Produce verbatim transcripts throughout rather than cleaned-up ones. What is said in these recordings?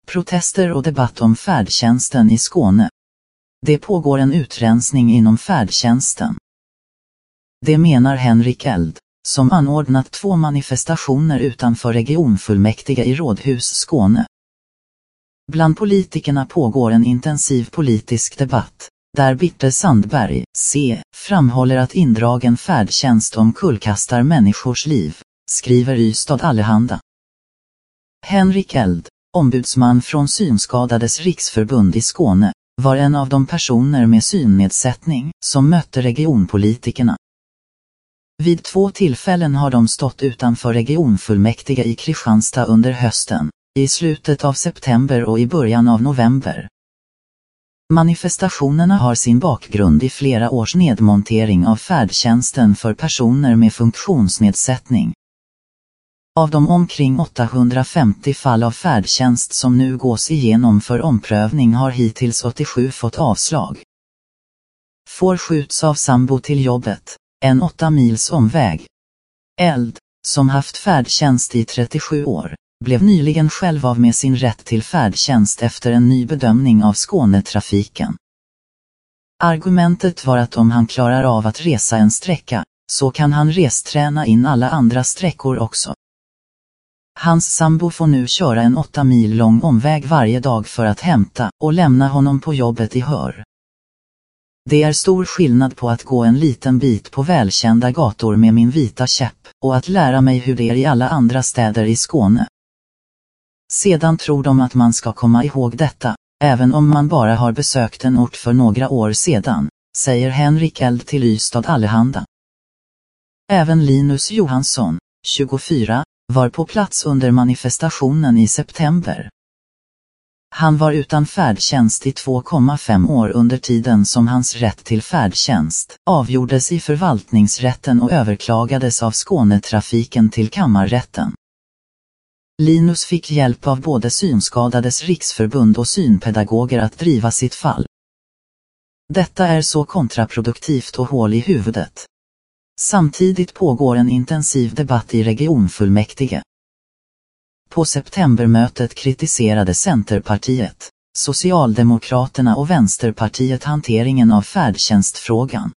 Protester och debatt om färdtjänsten i Skåne. Det pågår en utrensning inom färdtjänsten. Det menar Henrik Eld, som anordnat två manifestationer utanför regionfullmäktige i Rådhus Skåne. Bland politikerna pågår en intensiv politisk debatt, där Birte Sandberg, C, framhåller att indragen färdtjänst omkullkastar människors liv, skriver Ystad Allehanda. Henrik Eld, ombudsman från Synskadades riksförbund i Skåne, var en av de personer med synnedsättning som mötte regionpolitikerna. Vid två tillfällen har de stått utanför regionfullmäktige i Kristianstad under hösten, i slutet av september och i början av november. Manifestationerna har sin bakgrund i flera års nedmontering av färdtjänsten för personer med funktionsnedsättning. Av de omkring åttahundrafemtio fall av färdtjänst som nu gås igenom för omprövning har hittills åttiosju fått avslag. Får skjuts av sambo till jobbet, en åtta mils omväg. Eld, som haft färdtjänst i trettiosju år, blev nyligen själv av med sin rätt till färdtjänst efter en ny bedömning av Skånetrafiken. Argumentet var att om han klarar av att resa en sträcka, så kan han resträna in alla andra sträckor också. Hans sambo får nu köra en åtta mil lång omväg varje dag för att hämta och lämna honom på jobbet i Hör. Det är stor skillnad på att gå en liten bit på välkända gator med min vita käpp och att lära mig hur det är i alla andra städer i Skåne. Sedan tror de att man ska komma ihåg detta, även om man bara har besökt en ort för några år sedan, säger Henrik Eld till Ystad Allehanda. Även Linus Johansson, tjugofyra, var på plats under manifestationen i september. Han var utan färdtjänst i två komma fem år under tiden som hans rätt till färdtjänst avgjordes i förvaltningsrätten och överklagades av Skånetrafiken till kammarrätten. Linus fick hjälp av både Synskadades riksförbund och synpedagoger att driva sitt fall. Detta är så kontraproduktivt och hål i huvudet. Samtidigt pågår en intensiv debatt i regionfullmäktige. På septembermötet kritiserade Centerpartiet, Socialdemokraterna och Vänsterpartiet hanteringen av färdtjänstfrågan.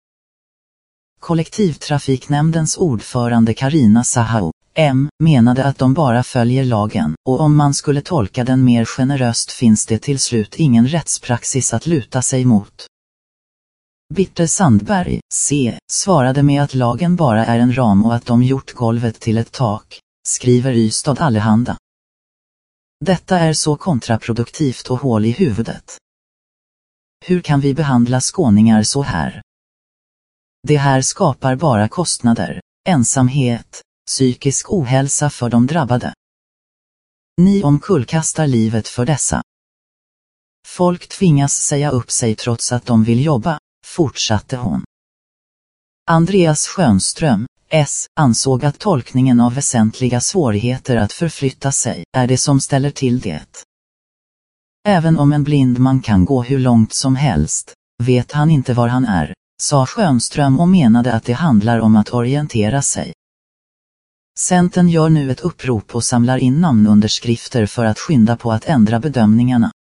Kollektivtrafiknämndens ordförande Carina Sahau, M, menade att de bara följer lagen, och om man skulle tolka den mer generöst finns det till slut ingen rättspraxis att luta sig mot. Birte Sandberg, C, svarade med att lagen bara är en ram och att de gjort golvet till ett tak, skriver Ystad Allehanda. Detta är så kontraproduktivt och hål i huvudet. Hur kan vi behandla skåningar så här? Det här skapar bara kostnader, ensamhet, psykisk ohälsa för de drabbade. Ni omkullkastar livet för dessa. Folk tvingas säga upp sig trots att de vill jobba, fortsatte hon. Andreas Schönström, S, ansåg att tolkningen av väsentliga svårigheter att förflytta sig är det som ställer till det. Även om en blind man kan gå hur långt som helst, vet han inte var han är, sa Schönström och menade att det handlar om att orientera sig. Centern gör nu ett upprop och samlar in namnunderskrifter för att skynda på att ändra bedömningarna.